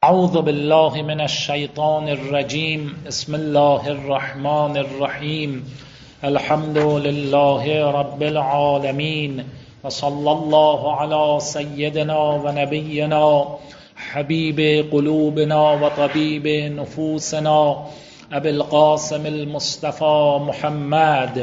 اعوذ بالله من الشیطان الرجیم. بسم الله الرحمن الرحیم. الحمد لله رب العالمین و صلی الله علی سیدنا و نبینا حبیب قلوبنا و طبیب نفوسنا ابی القاسم المصطفى محمد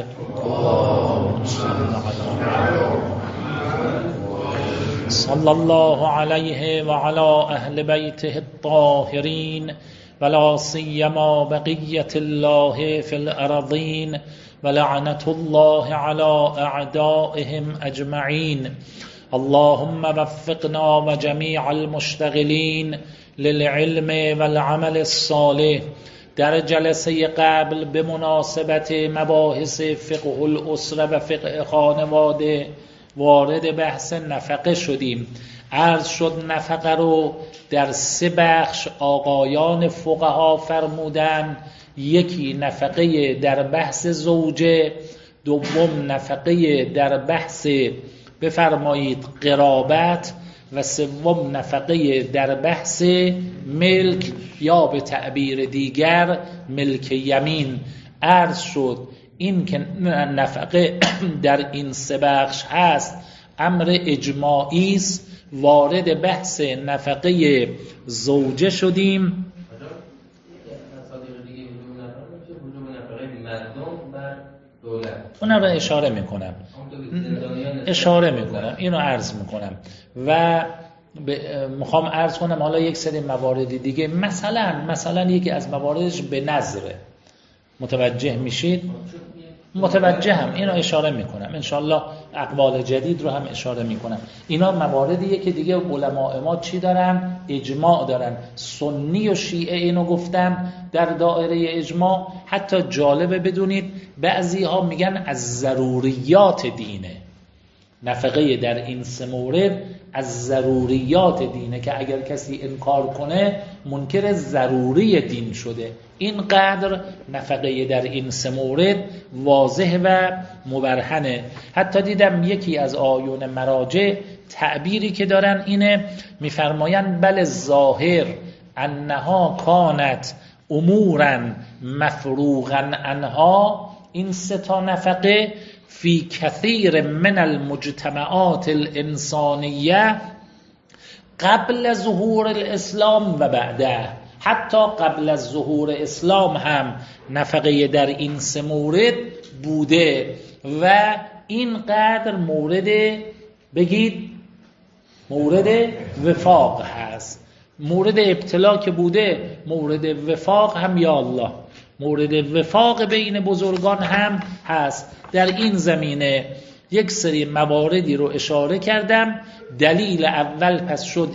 صلی الله علیه و علی اهل بیته الطاهرین ولا سیما بقیة الله فی الارضین ولعنة الله علی اعدائهم اجمعین. اللهم وفقنا و جمیع المشتغلین للعلم والعمل الصالح. در جلسه قبل به مناسبت مباحث فقه الاسره و فقه خانواده وارد بحث نفقه شدیم. عرض شد نفقه رو در 3 بخش آقایان فقها فرمودن. یکی نفقه در بحث زوجه، دوم نفقه در بحث بفرمایید قرابت و سوم نفقه در بحث ملک یا به تعبیر دیگر ملک یمین. عرض شد این که نفقه در این 3 بخش هست امر اجماعی است. وارد بحث نفقه زوجه شدیم. اون رو اشاره میکنم اینو عرض میکنم و میخوام عرض کنم حالا یک سری موارد دیگه. مثلا یکی از مواردش به نظره. متوجه میشید؟ متوجهم. اینو اشاره میکنم انشالله. اقوال جدید رو هم اشاره میکنم. اینا مواردیه که دیگه علماء ما چی دارن؟ اجماع دارن. سنی و شیعه اینو گفتن در دایره اجماع. حتی جالبه بدونید بعضی ها میگن از ضروریات دینه. نفقه در این 3 مورد از ضروریات دینه که اگر کسی انکار کنه منکر ضروری دین شده. اینقدر نفقه در این 3 مورد واضح و مبرهنه. حتی دیدم یکی از آیون مراجع تعبیری که دارن اینه، میفرمایند بل ظاهر انها کانت امورا مفروغا عنها. این 3 تا نفقه فی کثیر من المجتمعات الانسانیه قبل ظهور الاسلام و بعده. حتی قبل از ظهور اسلام هم نفقه در این 3 مورد بوده و اینقدر مورد بگید مورد وفاق هست. مورد ابتلا که بوده، مورد وفاق هم یا الله مورد وفاق بین بزرگان هم هست. در این زمینه یک سری مواردی رو اشاره کردم. دلیل اول پس شد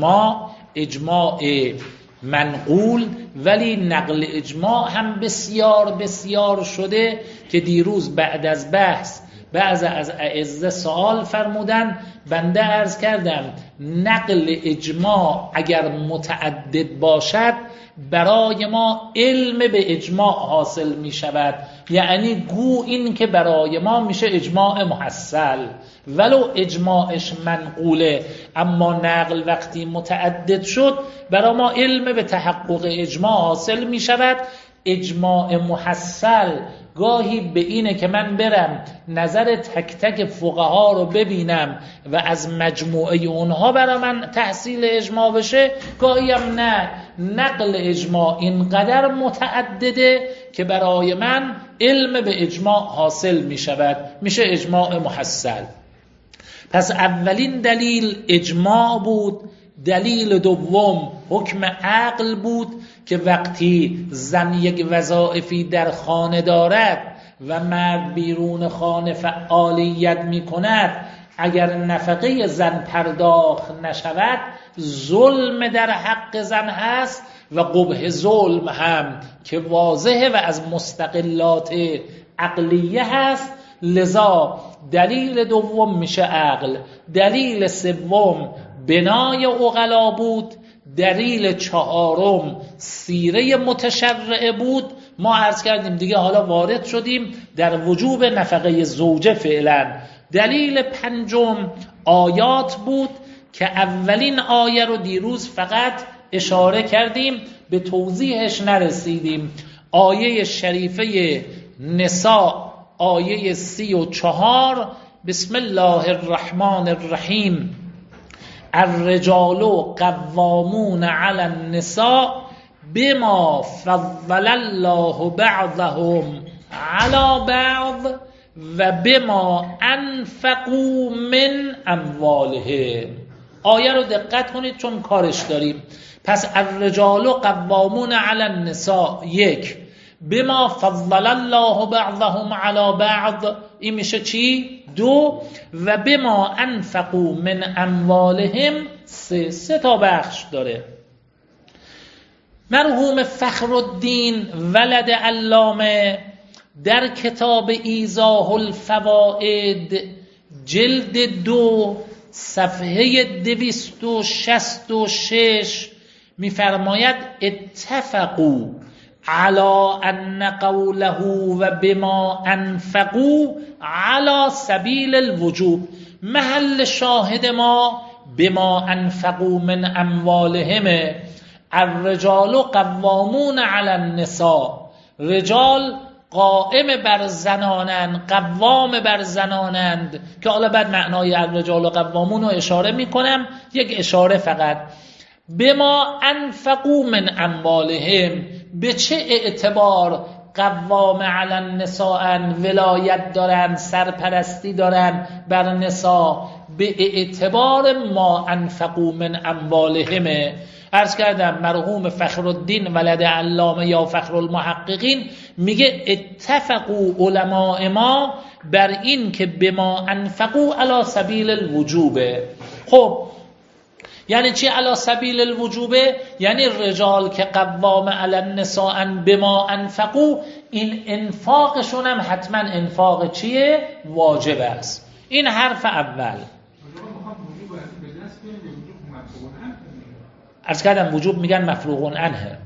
اجماع منقول، ولی نقل اجماع هم بسیار بسیار شده که دیروز بعد از بحث بعض از اعزه سوال فرمودن. بنده عرض کردم نقل اجماع اگر متعدد باشد برای ما علم به اجماع حاصل می شود. یعنی گو این که برای ما میشه اجماع محصل ولو اجماعش منقوله، اما نقل وقتی متعدد شد برای ما علم به تحقق اجماع حاصل می شود. اجماع محصل گاهی به اینه که من برم نظر تک تک فقها رو ببینم و از مجموعه اونها برای من تحصیل اجماع بشه. گاهی هم نه، نقل اجماع اینقدر متعدده که برای من علم به اجماع حاصل می شود، میشه اجماع محصل. پس اولین دلیل اجماع بود. دلیل دوم حکم عقل بود که وقتی زن یک وظایفی در خانه دارد و مرد بیرون خانه فعالیت می کند، اگر نفقه زن پرداخت نشود ظلم در حق زن هست و قبح ظلم هم که واضحه و از مستقلات عقلیه هست. لذا دلیل دوم میشه عقل. دلیل سوم بنای عقلا بود. دلیل 4م سیره متشرعه بود. ما عرض کردیم دیگه، حالا وارد شدیم در وجوب نفقه زوجه فعلا. دلیل 5م آیات بود که اولین آیه رو دیروز فقط اشاره کردیم، به توضیحش نرسیدیم. آیه شریفه نساء آیه 34: بسم الله الرحمن الرحیم الرجال قوامون علی النساء بما فضل الله بعضهم علی بعض و بما انفقوا من اموالهم. آیه رو دقت کنید چون کارش داریم. پس الرجال قوامون علی النساء، یک، بما فضل الله بعضهم علی بعض، این میشه چی؟ دو، و بما انفقوا من اموالهم، سه تا بخش داره. مرحوم فخرالدین ولد علامه در کتاب ایضاح الفوائد جلد 2 صفحه 266 میفرماید اتفقوا علی ان قوله و بما انفقوا علی سبیل الوجوب. محل شاهد ما بما انفقوا من اموالهم، الرجال قوامون علی النساء، رجال قائم بر زنانند، قوام بر زنانند، که حالا بعد معنای الرجال قوامون رو اشاره میکنم، یک اشاره فقط. بما انفقوا من اموالهم، به چه اعتبار قوام علی النساء، ولایت دارن، سرپرستی دارن بر نساء؟ به اعتبار ما انفقوا من اموالهم. عرض کردم مرحوم فخرالدین ولد علامه یا فخرالمحققین میگه اتفقوا علماء ما بر این که بما انفقوا علی سبیل الوجوبه. خب یعنی چی علی سبیل الوجوبه؟ یعنی رجال که قوام علی النساء بما انفقوا، این انفاقشون هم حتما انفاق چیه؟ واجب است. این حرف اول. عرض کردم وجوب میگن مفروغ عنه.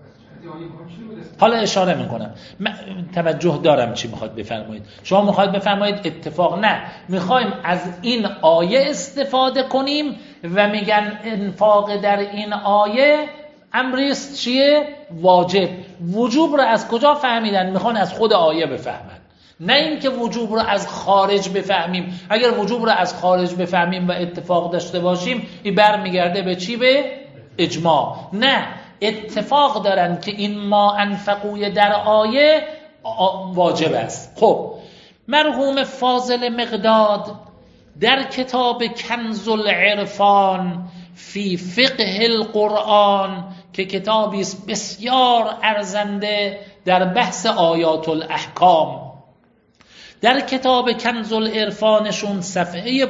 حالا اشاره میکنم، توجه دارم چی میخواد بفرمایید. شما میخواد بفرمایید اتفاق؟ نه، میخوایم از این آیه استفاده کنیم و میگن انفاق در این آیه امریست چیه؟ واجب. وجوب رو از کجا فهمیدن؟ میخوان از خود آیه بفهمن، نه اینکه وجوب رو از خارج بفهمیم. اگر وجوب رو از خارج بفهمیم و اتفاق داشته باشیم، این برمیگرده به چی؟ به اجماع. نه، اتفاق دارن که این ما انفقوی در آیه واجب است. خب مرحوم فاضل مقداد در کتاب کنز العرفان فی فقه القرآن، که کتابی است بسیار ارزنده در بحث آیات الاحکام، در کتاب کنز العرفانشون صفحه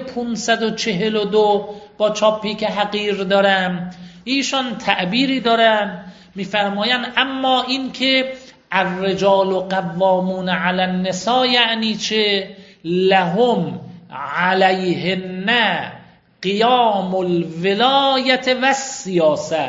542 با چاپی که حقیر دارم، ایشان تعبیری دارن میفرماین اما این که الرجال قوامون علی النساء یعنی چه؟ لهم علیهن قیام الولایت و السیاسه.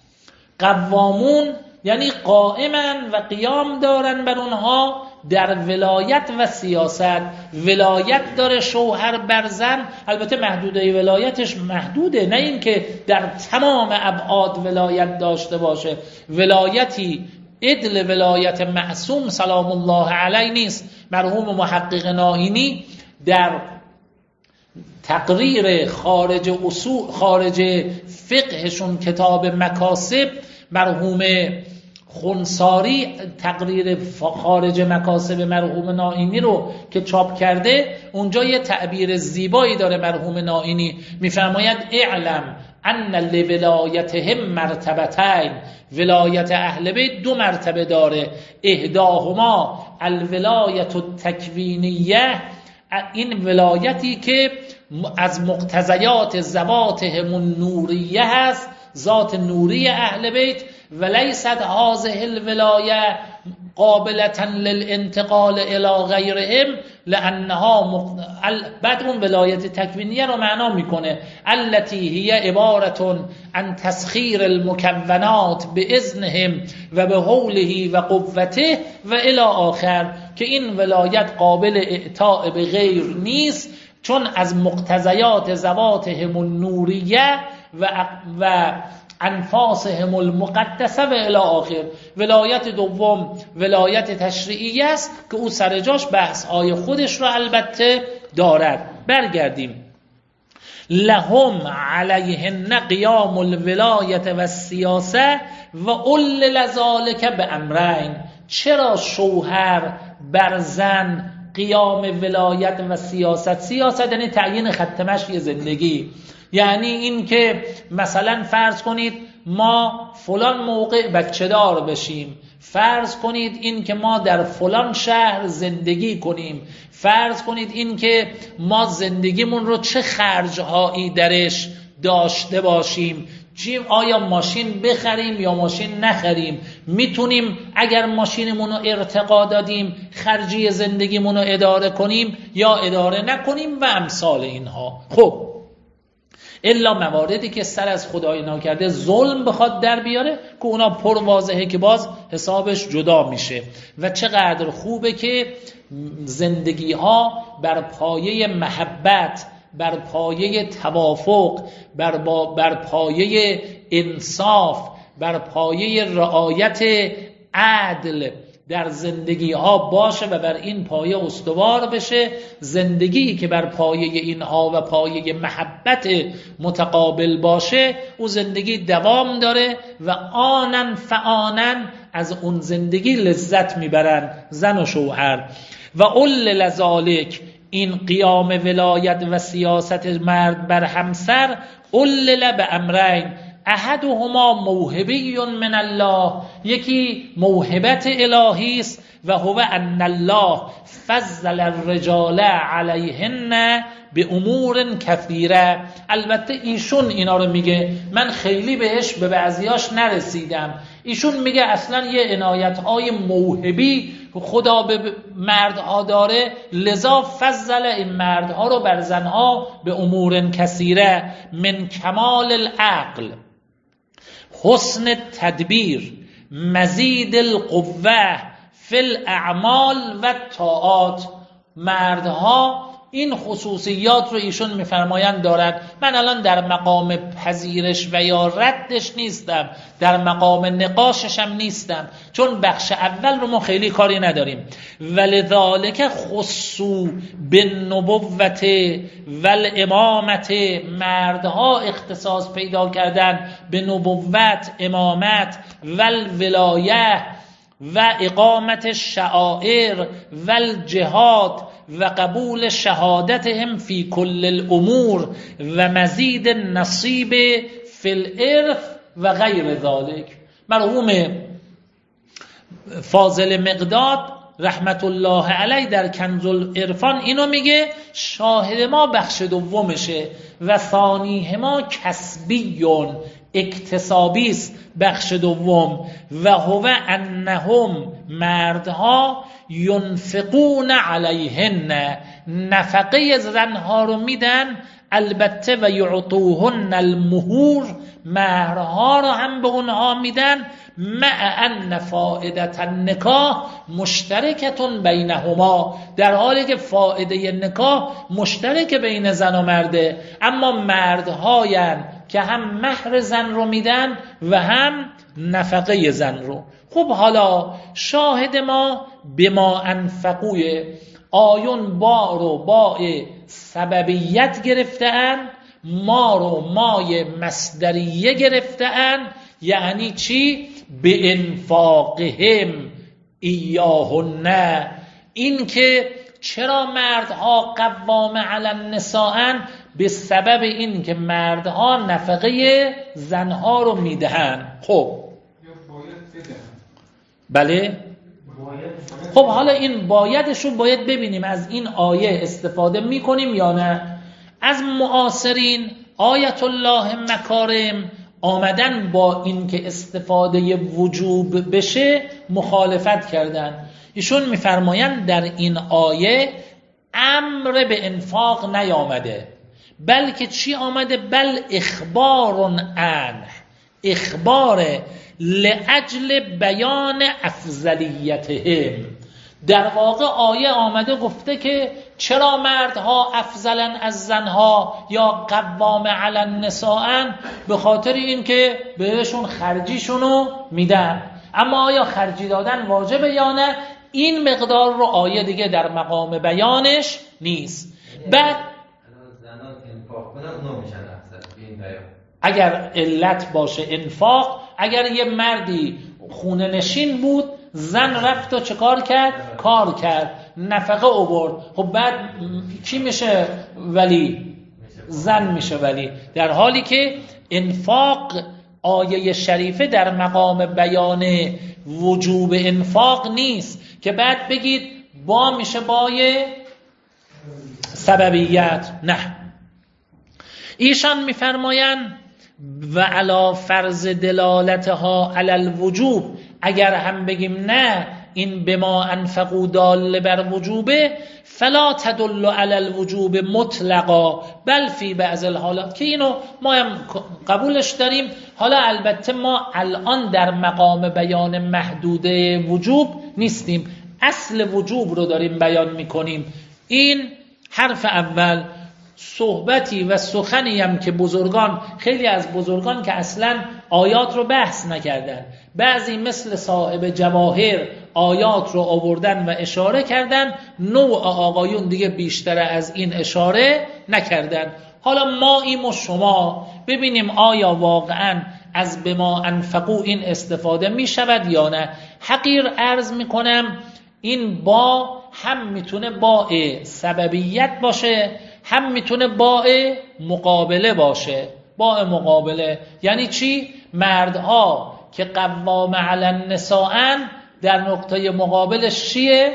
قوامون یعنی قائمن و قیام دارن بر اونها در ولایت و سیاست. ولایت داره شوهر بر زن، البته محدوده ولایتش محدوده، نه اینکه در تمام ابعاد ولایت داشته باشه. ولایتی عدل ولایت معصوم سلام الله علیه نیست. مرحوم محقق ناینی در تقریر خارج اصول خارج فقهشون کتاب مکاسب، مرحوم خنساری تقریر خارج مکاسب مرحوم ناینی رو که چاپ کرده، اونجا یه تعبیر زیبایی داره مرحوم ناینی، میفرماید اعلم ان لولایتهم مرتبتین، ولایت اهل بیت دو مرتبه داره، احداهما الولایت التکوینیه، این ولایتی که از مقتضیات ذواتهم النوریه هست، ذات نوری اهل بیت، ولیست هذه الولایه قابلة للانتقال الى غیرهم لانها بعد اون ولایت تکوینیه رو معنا میکنه التي هي عبارة عن تسخیر المکونات باذنهم و به حوله و قوته و الی آخر، که این ولایت قابل اعطاء به غیر نیست چون از مقتضیات ذواتهم النوریه و انفاسهم المقدسه و الی آخر. ولایت دوم ولایت تشریعی است که او سر جاش بحث‌های خودش را البته دارد. برگردیم. لهم علیهن قیام الولایت و السیاسه و اول ذالک بامرین. چرا شوهر بر زن قیام ولایت و سیاست یعنی تعیین خط مشی زندگی، یعنی این که مثلا فرض کنید ما فلان موقع بچه دار بشیم، فرض کنید این که ما در فلان شهر زندگی کنیم، فرض کنید این که ما زندگیمون رو چه خرجهایی درش داشته باشیم، آیا ماشین بخریم یا ماشین نخریم، میتونیم اگر ماشینمون رو ارتقا دادیم خرجی زندگیمون رو اداره کنیم یا اداره نکنیم و امثال اینها. خب الا مواردی که سر از خدای ناکرده ظلم بخواد در بیاره که اونا پر واضحه که باز حسابش جدا میشه. و چقدر خوبه که زندگی ها بر پایه محبت، بر پایه توافق، بر پایه انصاف، بر پایه رعایت عدل در زندگی ها باشه و بر این پایه استوار بشه. زندگی که بر پایه اینها و پایه محبت متقابل باشه او زندگی دوام داره و آنن فآنن از اون زندگی لذت میبرن زن و شوهر. و اول لذالک، این قیام ولایت و سیاست مرد بر همسر، اول بامرین، احدهما موهبی من الله، یکی موهبت الهی است و هو ان الله فضل الرجال علیهن به امور کثیره. البته ایشون اینا رو میگه، من خیلی بهش به بعضیاش نرسیدم. ایشون میگه اصلا یه عنایت‌های موهبی خدا به مردها داره، لذا فضل این مردها رو بر زنها به امور کثیره، من کمال العقل، حسن تدبیر، مزید القوه فی الاعمال و طاعات. مردها این خصوصیات رو ایشون میفرمایند دارد. من الان در مقام پذیرش و یا ردش نیستم، در مقام نقاشش هم نیستم، چون بخش اول رو ما خیلی کاری نداریم. ولذالک خصو بالنبوت والامامت، مردها اختصاص پیدا کردن به نبوت، امامت، والولایه و اقامت الشعائر والجهاد و قبول شهادتهم فی کل الامور و مزید نصیب فی الارث و غیر ذالک. مرحوم فاضل مقداد رحمت الله علیه در کنز العرفان اینو میگه، شاهد ما بخش دومشه و ثانیه ما کسبیون، اکتسابی است بخش دوم. و هو انهم، مردها، ینفقون علیهن، نفقه زنها رو میدن، البته و یعطوهن المهور، مهرها رو هم به اونها میدن، مع ان فائدة النکاح مشترکتون بینهما، در حالی که فائده نکاح مشترک بین زن و مرده، اما مردهاین که هم مهر زن رو میدن و هم نفقه زن رو. خب حالا شاهد ما به ما انفقوی، آیون با رو با سببیت گرفتن، ما رو مای مصدریه گرفتن. یعنی چی؟ به انفاقهم ایاهن، این که چرا مردها قوام علی النساء، به سبب این که مردها نفقه زنها رو میدهن. خب بله، خب حالا این بایدشو باید ببینیم از این آیه استفاده میکنیم یا نه. از معاصرین آیت الله مکارم آمدن با این که استفاده وجوب بشه مخالفت کردن. ایشون میفرمایند در این آیه امر به انفاق نیامده، بلکه چی آمده؟ بل اخبار عنه، اخبار لاجل بیان افضلیتهم. در واقع آیه آمده گفته که چرا مردها افضلن از زنها یا قوام علی النساء؟ به خاطر این که بهشون خرجیشونو میدن. اما آیا خرجی دادن واجبه یا نه؟ این مقدار رو آیه دیگه در مقام بیانش نیست. بعد زنان انفاق کنن اونا میشن افضل به این بیان. اگر علت باشه انفاق، اگر یه مردی خونه نشین بود، زن رفت و چه کار کرد؟ کار کرد، نفقه آورد، خب بعد کی میشه ولی؟ زن میشه ولی. در حالی که انفاق آیه شریفه در مقام بیان وجوب انفاق نیست که بعد بگید با میشه بای سببیت. نه، ایشان میفرمایند و علی فرض دلالتها علی الوجوب، اگر هم بگیم نه این بما انفقوا دال بر وجوبه، فلا تدل علی الوجوب مطلقا بل فی بعض الحالات، که اینو ما هم قبولش داریم. حالا البته ما الان در مقام بیان محدوده وجوب نیستیم، اصل وجوب رو داریم بیان میکنیم. این حرف اول. صحبتی و سخنی هم که بزرگان، خیلی از بزرگان که اصلا آیات رو بحث نکردن، بعضی مثل صاحب جواهر آیات رو آوردن و اشاره کردن، نوع آقایون دیگه بیشتر از این اشاره نکردن. حالا ما ایم و شما ببینیم آیا واقعا از بما انفقو این استفاده می شود یا نه. حقیر عرض می کنم این با هم میتونه با سببیت باشه، هم میتونه با مقابله باشه. با مقابله یعنی چی؟ مردها که قوام علی النساء در نقطه مقابلش چیه؟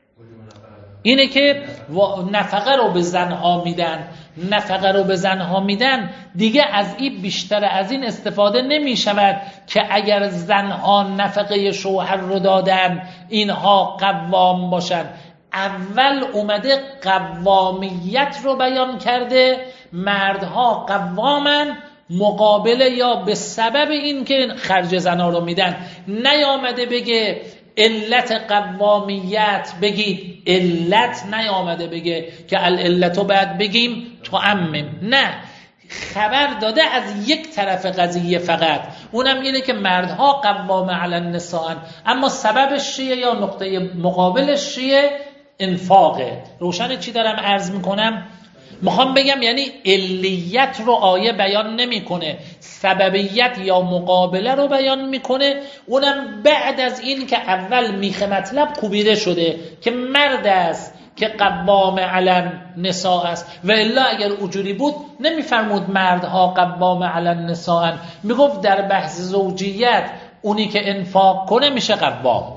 اینه که نفقه رو به زنها میدن. نفقه رو به زنها میدن دیگه از این بیشتر از این استفاده نمی شود که اگر زنها نفقه شوهر رو دادن اینها قوام باشن. اول اومده قوامیت رو بیان کرده، مردها قوامن مقابله یا به سبب این که خرج زنها رو میدن. نیامده بگه علت قوامیت، بگید علت، نیامده بگه که العلتو بعد بگیم تعمم. نه، خبر داده از یک طرف قضیه فقط، اونم اینه که مردها قوام علی النساء، اما سببش چیه یا نقطه مقابلش چیه؟ انفاقه. روشن چی دارم عرض میکنم؟ میخوام بگم یعنی علیت رو آیه بیان نمیکنه، سببیت یا مقابله رو بیان میکنه، اونم بعد از این که اول میخ مطلب کوبیده شده که مرد است که قوام علی النساء است. و الا اگر اجوری بود نمیفرمود مردها قوام علی النساء، میگفت در بحث زوجیت اونی که انفاق کنه میشه قوام.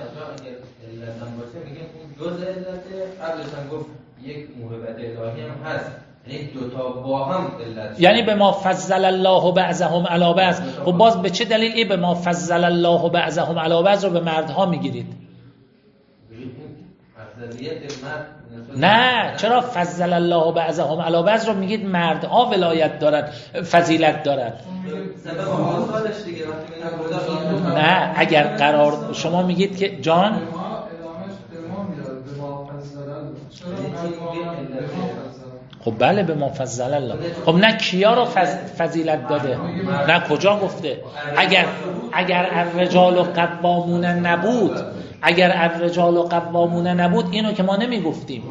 جز علت قبلش هم گفت یک موهبت الهی هم هست، یعنی دوتا با هم علت، یعنی به ما فضل الله بعضهم علی بعض. خب باز به چه دلیل این به ما فضل الله بعضهم علی بعض رو به مردها میگیرید؟ نه، چرا فضل الله بعضهم علی بعض رو میگید مردها ولایت دارن، فضیلت دارن؟ نه، اگر قرار شما میگید که جان خب بله به ما فضل الله. خب نه کیا رو فضیلت داده؟ نه کجا گفته؟ اگر الرجال قوامون نبود، اگر الرجال قوامون نبود اینو که ما نمیگفتیم،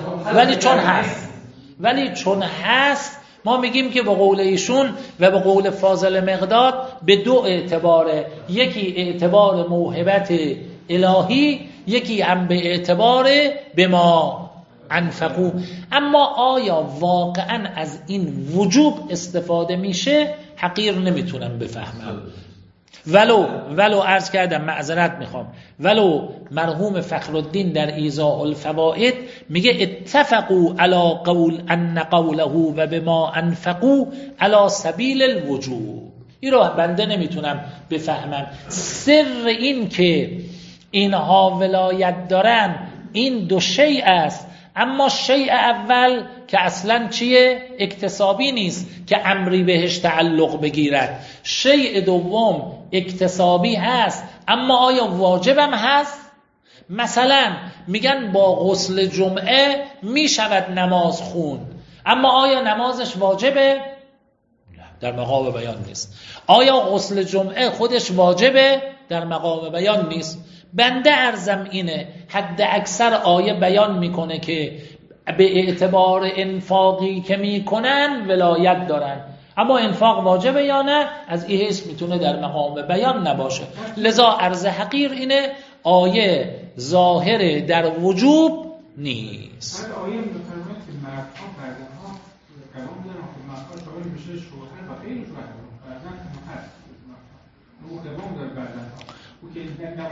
ولی چون هست ما میگیم که به قول ایشون و به قول فاضل مقداد به دو اعتباره، یکی اعتبار موهبت الهی، یکی هم به اعتبار به ما انفقو. اما آیا واقعا از این وجوب استفاده میشه؟ حقیر نمیتونم بفهمم. ولو عرض کردم، معذرت میخوام، ولو مرحوم فخرالدین در ایضاح الفوائد میگه اتفقوا علی قول ان قوله و بما انفقوا علی سبیل الوجوب. این رو بنده نمیتونم بفهمم. سر این که اینها ولایت دارن این دو شیء است، اما شیء اول که اصلا چیه؟ اکتسابی نیست که امری بهش تعلق بگیرد. شیء دوم اکتسابی هست، اما آیا واجبم هست؟ مثلا میگن با غسل جمعه میشود نماز خون، اما آیا نمازش واجبه؟ در مقام بیان نیست. آیا غسل جمعه خودش واجبه؟ در مقام بیان نیست. بنده عرضم اینه حد اکثر آیه بیان میکنه که به اعتبار انفاقی که میکنن ولایت دارن، اما انفاق واجبه یا نه از این حیث میتونه در مقام بیان نباشه. لذا عرض حقیر اینه آیه ظاهر در وجوب نیست. آیه میفرماید که مردها مردها قوام دارن که مردها شامل میشه شوهر و غیر شوهر بعدن هست او قوام داره بعدن او که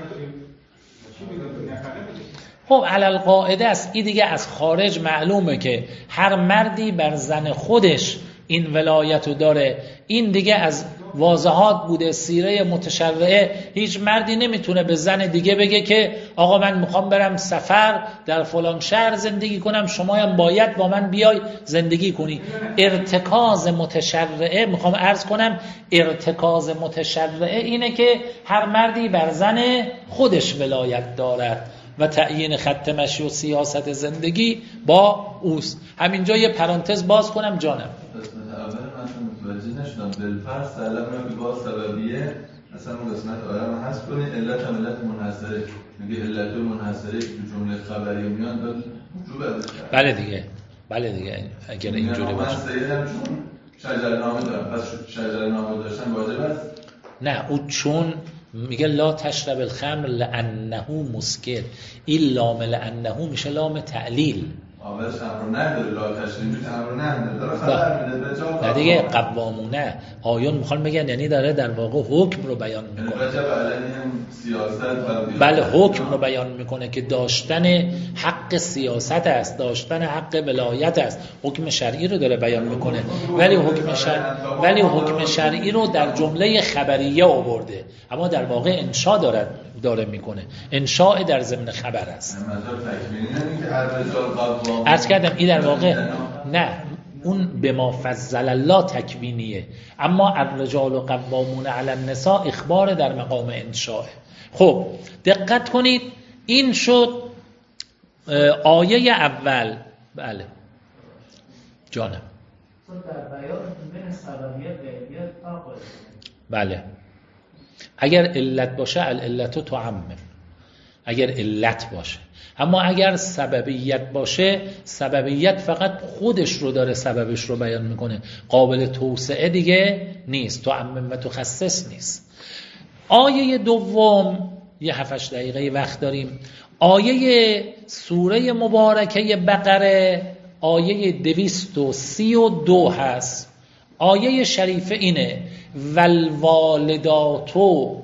چی میگه نفقه بده. خب علل قاعده است. این دیگه از خارج معلومه که هر مردی بر زن خودش این ولایتو داره. این دیگه از واضحات بوده سیره متشرعه. هیچ مردی نمیتونه به زن دیگه بگه که آقا من میخوام برم سفر در فلان شهر زندگی کنم، شما هم باید با من بیای زندگی کنی. ارتکاز متشرعه، میخوام عرض کنم ارتکاز متشرعه اینه که هر مردی بر زن خودش ولایت دارد و تعیین خط مشی و سیاست زندگی با اوست. همینجا یه پرانتز باز کنم جانم. متوجه نشدم. بالفرض طلب که با سببیه مثلا اون قسمت آیه رو حذف کنی، علت هم علت منحصره، میگه علت منحصره که تو جمله خبری میان داد وجوب. بله دیگه، بله دیگه اگر اینجوری باشه. من سیدم چون شجرنامه دارم، پس شجرنامه داشتن واجب است؟ نه، او چون میگه لا تشرب الخمر لانه مسکر، این لام لانه میشه لام تعلیل. اولش امر نداره، لا تشریم امر نداره، خبر میده به جا. نه دیگه قوامونه آیون میخوان بگن یعنی داره در واقع حکم رو بیان میکنه. رجب علیه هم سیاست بله حکم رو بیان میکنه که داشتن حق سیاست است، داشتن حق ولایت است. حکم شرعی رو داره بیان میکنه، ولی حکم شرعی رو در جمله خبریه آورده، اما در واقع انشاء داره میکنه. انشاء در ضمن خبر است. عرض کردم این در واقع نه، اون به ما فضل الله تکوینیه، اما الرجال قوامون علی النساء اخبار در مقام انشاء. خب دقت کنید، این شد آیه اول. بله جانم. بله اگر علت باشه العلت تعمم، اگر علت باشه. اما اگر سببیت باشه، سببیت فقط خودش رو داره سببش رو بیان میکنه، قابل توسعه دیگه نیست، تعمم و تخصص نیست. آیه دوم، یه 7-8 دقیقه وقت داریم. آیه سوره مبارکه بقره آیه 232 هست. آیه شریفه اینه والوالدات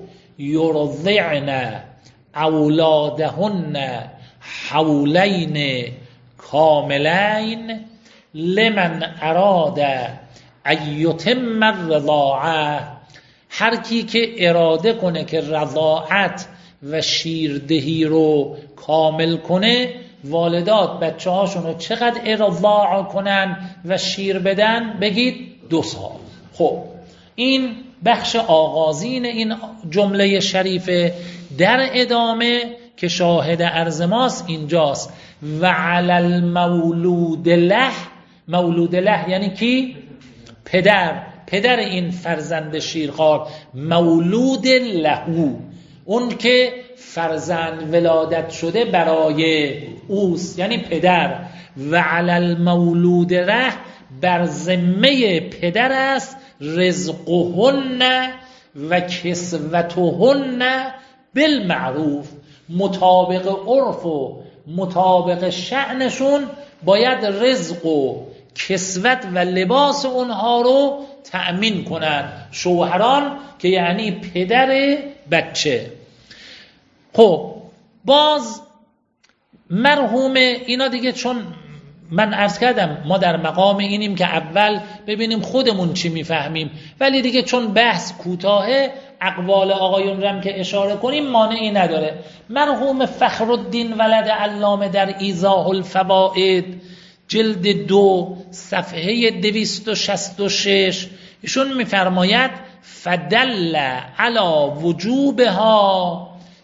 یرضعن اولادهن حولین کاملین لمن اراد ان یتم الرضاعه. هر کی که اراده کنه که رضاعت و شیردهی رو کامل کنه، والدات بچه هاشون رو چقدر ارضاع کنن و شیر بدن؟ بگید 2 سال. خب این بخش آغازین این جمله شریفه. در ادامه که شاهد عرض ماست اینجاست و علی المولود له. مولود له یعنی کی؟ پدر این فرزند شیرخوار. مولود له اون که فرزند ولادت شده برای اوست، یعنی پدر. و علی المولود له بر ذمه پدر است رزقهن و کسوتهن بالمعروف. مطابق عرف و مطابق شأنشون باید رزق و کسوت و لباس اونها رو تأمین کنن، شوهران که یعنی پدر بچه. خب باز مرحوم اینا دیگه، چون من عرض کردم ما در مقام اینیم که اول ببینیم خودمون چی میفهمیم، ولی دیگه چون بحث کوتاهه اقوال آقایون رم که اشاره کنیم مانعی نداره. مرحوم فخرالدین ولد علامه در ایضاح الفوائد جلد 2 صفحه 266 ایشون میفرماید فدل علی وجوبها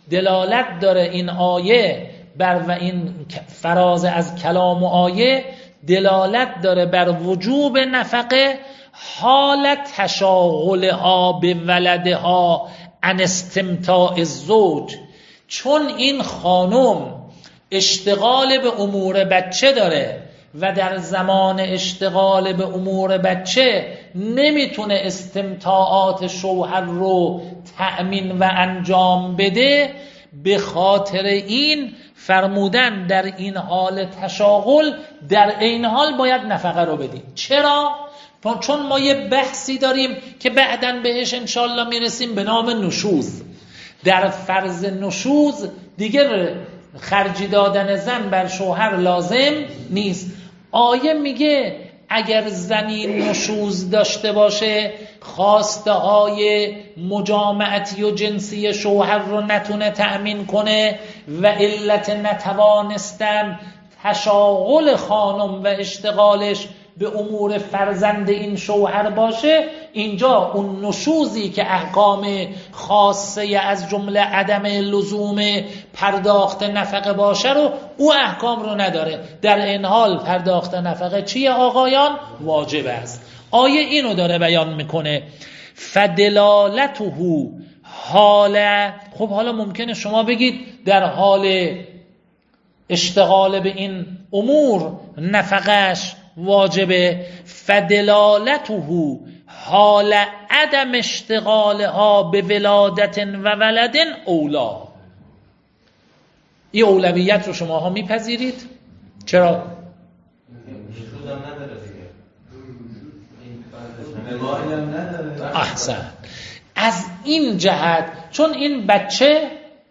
دلالت داره این آیه بر و این فراز از کلام و آیه دلالت داره بر وجوب نفقه حال تشاغلها به ولدها عن استمتاع الزوج، چون این خانم اشتغال به امور بچه داره و در زمان اشتغال به امور بچه نمیتونه استمتاعات شوهر رو تأمین و انجام بده، به خاطر این فرمودن در این حال تشاغل در این حال باید نفقه رو بدیم. چرا؟ چون ما یه بحثی داریم که بعداً بهش انشالله میرسیم به نام نشوز. در فرض نشوز دیگه خرجی دادن زن بر شوهر لازم نیست. آیه میگه اگر زنی نشوز داشته باشه، خواسته های مجامعتی و جنسی شوهر رو نتونه تأمین کنه و علت نتوانستن تشاغل خانم و اشتغالش به امور فرزند این شوهر باشه، اینجا اون نشوزی که احکام خاصه از جمله عدم لزوم پرداخت نفقه باشه رو او احکام رو نداره. در این حال پرداخت نفقه چیه آقایان؟ واجب است. آیه اینو داره بیان میکنه فدلالته حال. خب حالا ممکنه شما بگید در حال اشتغال به این امور نفقهش واجبه، فدلالته حال عدم اشتغالها به ولادت و ولد اولا. این اولویت رو شما ها میپذیرید؟ چرا؟ احسن. از این جهت چون این بچه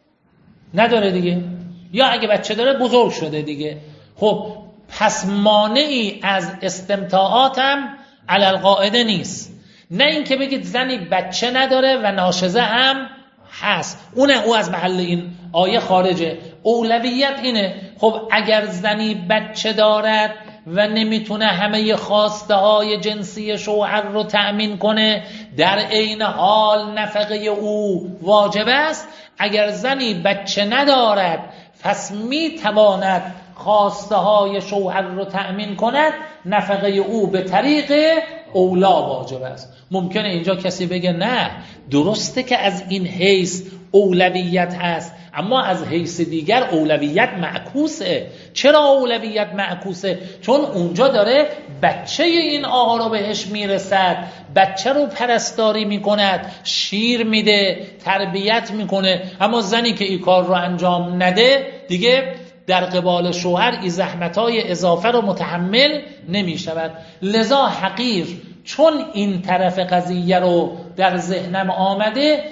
نداره دیگه، یا اگه بچه داره بزرگ شده دیگه، خب پس مانعی از استمتاعاتم علی القاعده نیست. نه این که بگید زنی بچه نداره و ناشزه هم هست، او از محل این آیه خارجه. اولویت اینه خب اگر زنی بچه دارد و نمیتونه همه خواسته های جنسی شوهر رو تأمین کنه، در عین حال نفقه او واجب است. اگر زنی بچه ندارد پس میتواند خواسته های شوهر رو تأمین کند، نفقه او به طریق اولا واجب است. ممکنه اینجا کسی بگه نه درسته که از این حیث اولویت هست، اما از حیث دیگر اولویت معکوسه. چرا اولویت معکوسه؟ چون اونجا داره بچه این آقا رو بهش میرسد، بچه رو پرستاری میکند، شیر میده، تربیت میکنه. اما زنی که این کار رو انجام نده دیگه در قبال شوهر این زحمتای اضافه رو متحمل نمیشود. لذا حقیر چون این طرف قضیه رو در ذهنم آمده،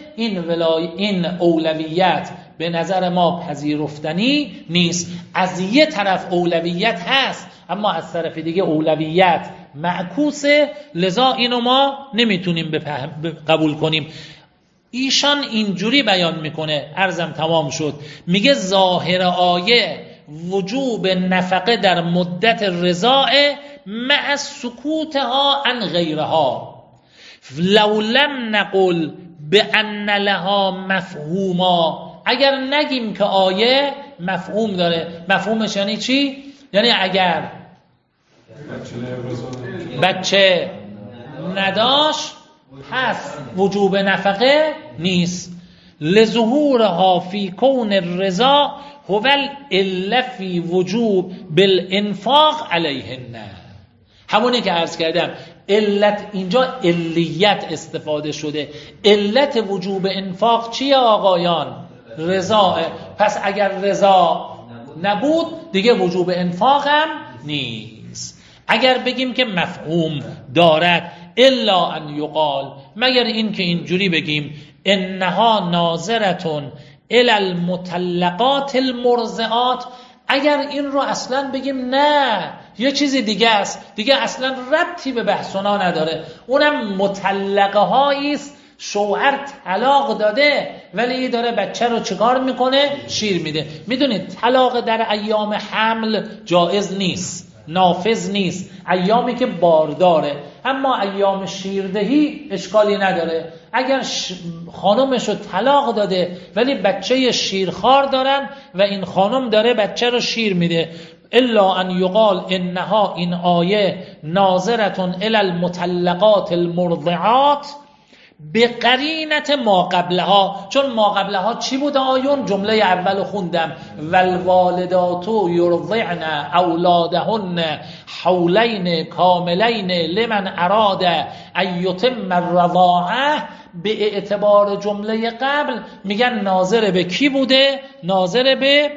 این اولویت به نظر ما پذیرفتنی نیست. از یه طرف اولویت هست اما از طرف دیگه اولویت معکوسه، لذا اینو ما نمیتونیم قبول کنیم. ایشان اینجوری بیان میکنه، عرضم تمام شد، میگه ظاهر آیه وجوب نفقه در مدت رضاع مع سکوتها عن غیرها، لو لم نقل بأن لها مفهوما. اگر نگیم که آیه مفهوم داره، مفهومش یعنی چی؟ یعنی اگر بچه نداشت پس وجوب نفقه نیست. لظهورها فی کون الرضا هو العله فی وجوب بالانفاق علیهن. همونی که عرض کردم، علت اینجا علیت استفاده شده. علت وجوب انفاق چیه آقایان؟ رضا. پس اگر رضا نبود دیگه وجوب انفاق هم نیست. اگر بگیم که مفهوم دارد، الا ان یقال، مگر این که اینجوری بگیم انها ناظرتون الی المطلقات المرضعات. اگر این رو اصلا بگیم نه یه چیزی دیگه است، دیگه اصلا ربطی به بحثنا نداره، اونم مطلقه هایی است شوهر طلاق داده ولی داره بچه رو چیکار میکنه؟ شیر میده. میدونید طلاق در ایام حمل جایز نیست، نافذ نیست، ایامی که بارداره. اما ایام شیردهی اشکالی نداره. اگر خانمشو طلاق داده ولی بچه شیرخوار دارن و این خانم داره بچه رو شیر میده، الا ان یقال انها، این آیه ناظرتون الی المطلقات المرضعات به قرینت ما قبلها. چون ما قبلها چی بود آیون؟ جمله اولو خوندم، والوالدات یرضعن اولادهن حولین کاملین لمن اراد ان یتم الرضاعه. به اعتبار جمله قبل میگن ناظر به کی بوده؟ ناظر به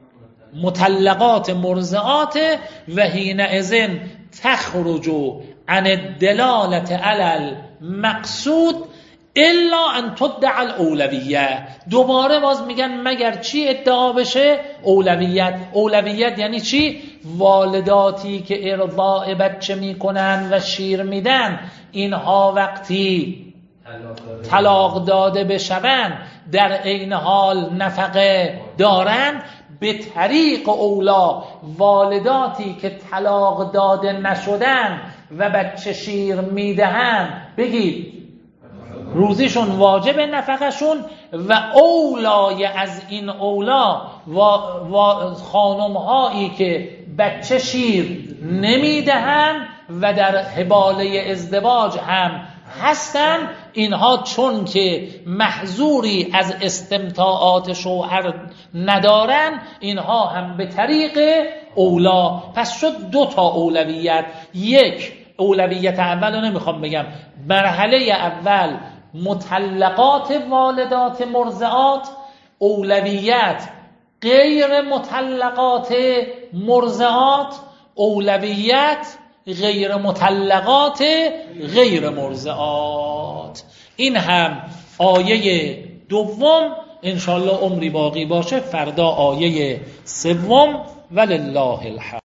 مطلقات مرضعات. و حینئذ تخرج عن الدلالة علی المقصود الا ان تدعى الاولویه. دوباره باز میگن مگر چی ادعا بشه؟ اولویت. اولویت یعنی چی؟ والداتی که ارضاع بچه میکنن و شیر میدن، اینها وقتی طلاق داده بشون در عین حال نفقه دارن، به طریق اولا والداتی که طلاق داده نشدن و بچه شیر میدهن، بگید روزیشون واجب نفقشون. و اولای از این اولا و خانم‌هایی که بچه شیر نمیدهن و در حباله ازدواج هم هستن، اینها چون که محظوری از استمتاعات شوهر ندارن، اینها هم به طریق اولا. پس شد 2 تا اولویت. یک، اولویت اول رو نمیخوام بگم، مرحله اول مطلقات والدات مرضعات، اولویت غیر مطلقات مرضعات، اولویت غیر مطلقات غیر مرضعات. این هم آیه دوم. انشالله عمری باقی باشه فردا آیه سوم. ولله الحمد.